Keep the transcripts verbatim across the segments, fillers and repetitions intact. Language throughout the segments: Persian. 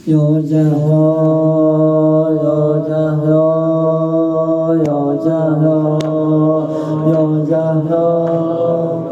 یا زهرا یا زهرا یا زهرا یا زهرا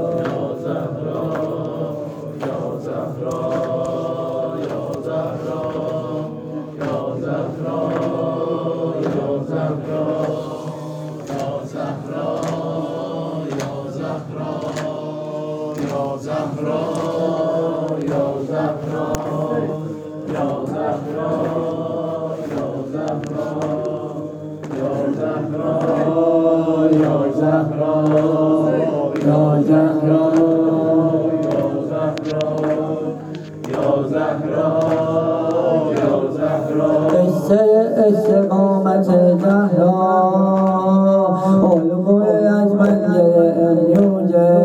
استقامت زهرا الگوی از منزل الیوجه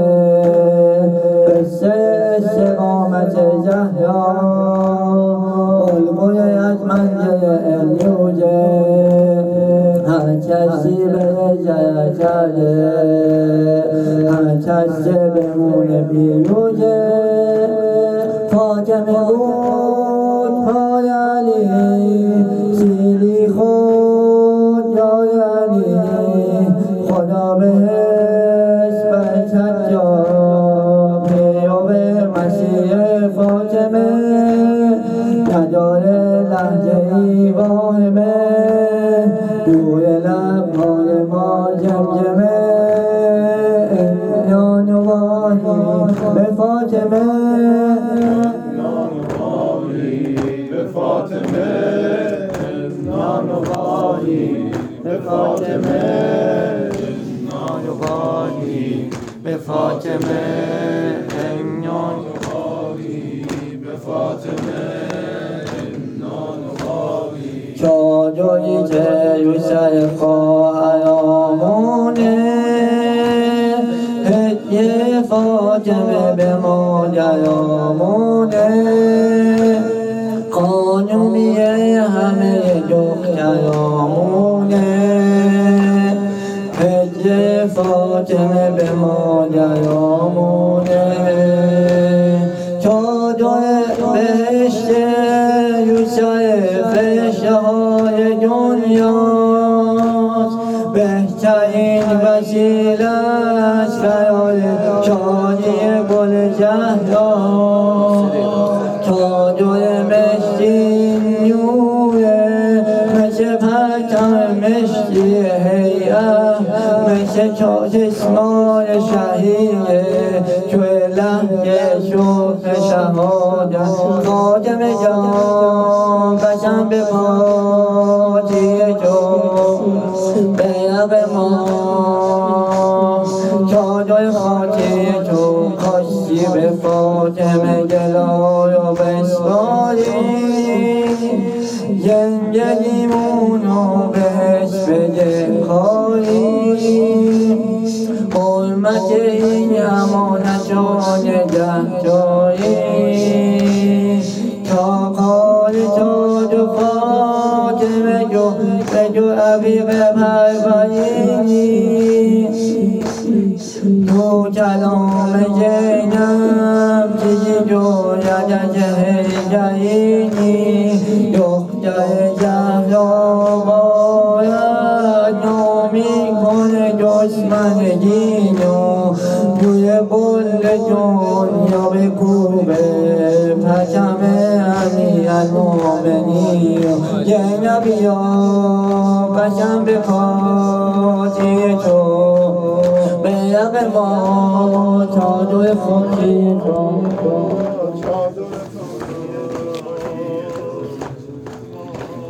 استقامت زهرا الگوی از منزل الیوجه هر کسی به جای کرده هر کسی بمونه بیوجه فاطمه بود پای علی سیلی خود جای علی خدا بهش برکت جا پیاب مسیح فاطمه نداره لحظه ای واهمه روی لبهای ما جمجمه انیان واهی به فاطمه به فاطمه نان و غالی به فاطمه نان و غالی به فاطمه نان و غالی به فاطمه نان و غالی چادری که روی سر خواهرامونه هدیه فاطمه به مادرامونه قانونیه همه دخترامونه هدیه فاطمه به مادرامونه چادر بهشت یوسف فرشته های دنیاست بهترین وسیله‌اش برای شادی گل زهراست چادر مشتی نوره مثل پرچم مشتی هیئت مثل چشمان شهیه توی لحظه شوق شهادت فاطمه جان قسم به پاتی تو به یق ما چادر خاطی تو کاشتی به فاطمه دلار و بسپاری زندگیمونو بهش بده کاری حرمت این امانت رو نگه داری تا کار تو دو فاطمه جو به جو عقیق پرورینی تو کلام زینب چیزی جوید از هیجرینی دختر زهرا باید نامی کنه دشمن دینو توی بل دنیا بکوبه پرچم امیرالمومنین زینبیا قسم به پاتی تو به یق ما چادر خاکی تو